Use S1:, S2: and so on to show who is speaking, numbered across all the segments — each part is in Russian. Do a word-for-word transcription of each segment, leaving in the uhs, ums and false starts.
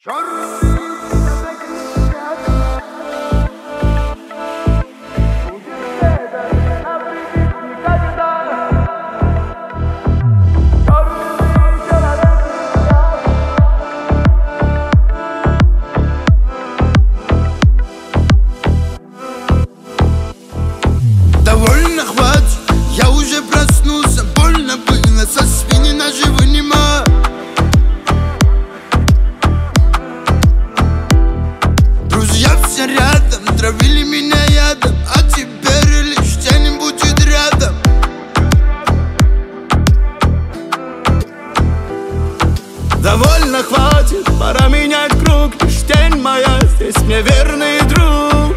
S1: Довольно хватит, я уже проснулся. Больно было, со спины ножи вынимаю. Друзья все рядом, травили меня ядом, а теперь лишь тень будет рядом.
S2: Довольно хватит, пора менять круг. Лишь тень моя, здесь мне верный друг.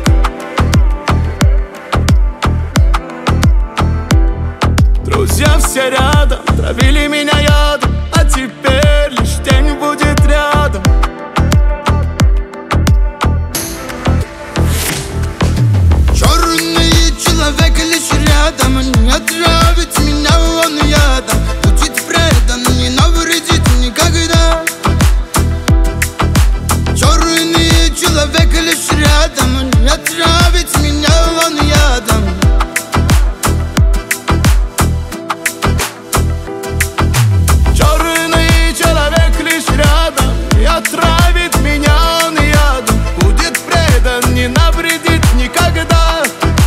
S2: Друзья все рядом, травили меня ядом, а теперь лишь тень будет рядом.
S1: Черный человек лишь рядом, не отравит меня он ядом. Будет предан, не навредит никогда. Черный человек лишь рядом, не отравит меня он ядом.
S2: Черный человек лишь рядом, и отравит меня он ядом. Будет предан, не навредит никогда.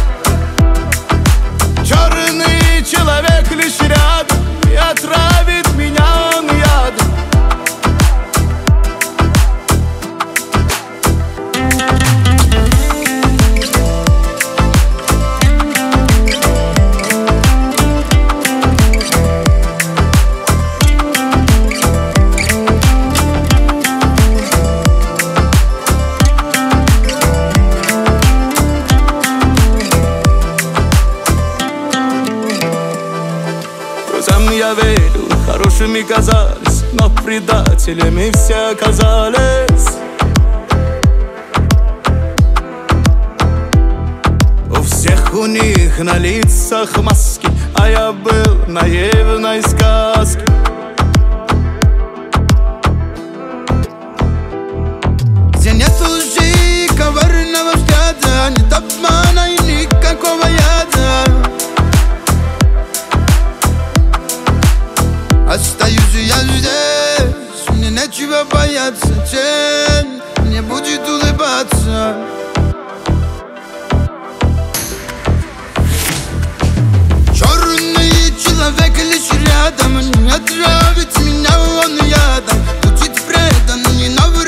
S2: Черный человек лишь рядом, и отравит меня он ядом. Друзьям я верил, хорошими казались, но предателями все оказались. У всех у них на лицах маски, а я был наивной сказки.
S1: Где нет лжи и коварного взгляда, нет обмана и никакого яда. Остаюсь я здесь, мне нечего бояться. Тень не будет улыбаться. Черный человек лишь рядом, не отравит меня он ядом. Будет предан, не навредит.